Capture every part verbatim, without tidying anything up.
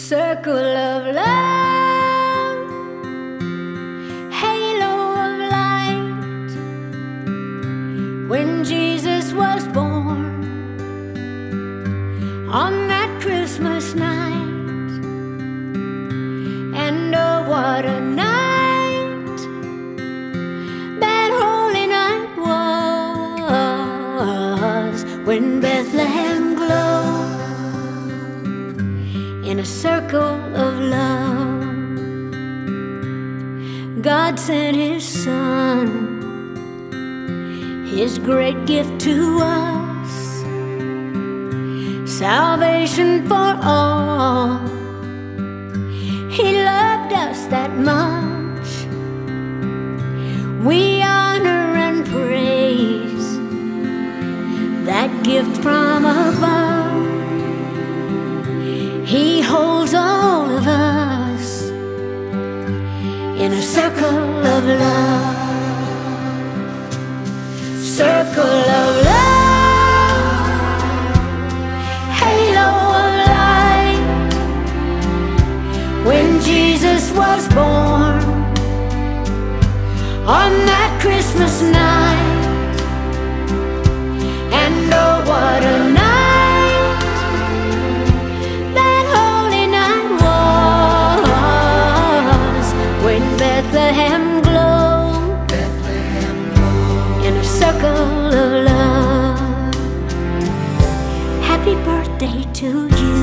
Circle of love, halo of light. When Jesus was born on that Christmas night, and oh, what a night that holy night was, when Bethlehem glowed in a circle of love. God sent His Son, His great gift to us, salvation for all. He loved us that much. We honor and praise that gift from above. He holds all of us in a circle of love. Circle of love, halo of light. When Jesus was born on that Christmas night, and oh, what a night Bethlehem glowed, Bethlehem glowed in a circle of love. Happy birthday to you.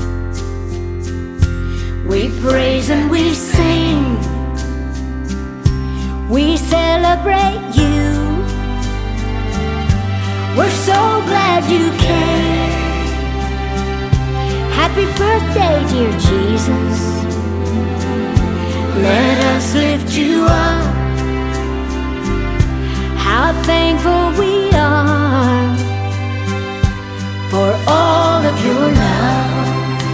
We praise and we sing, we celebrate you. We're so glad you came. Happy birthday, dear Jesus. Let us lift you up. How thankful we are for all of your love.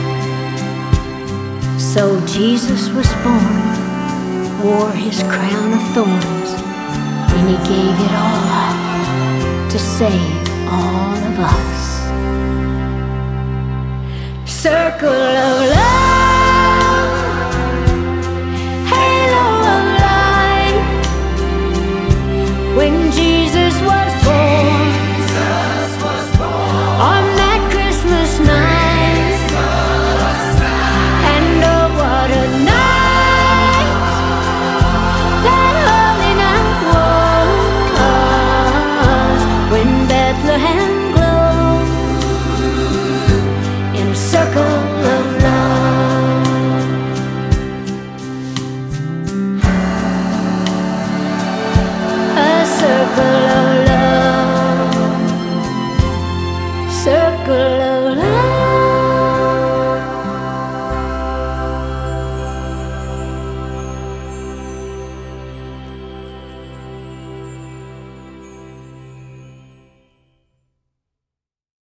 So Jesus was born, wore His crown of thorns, and He gave it all up to save all of us. Circle of love.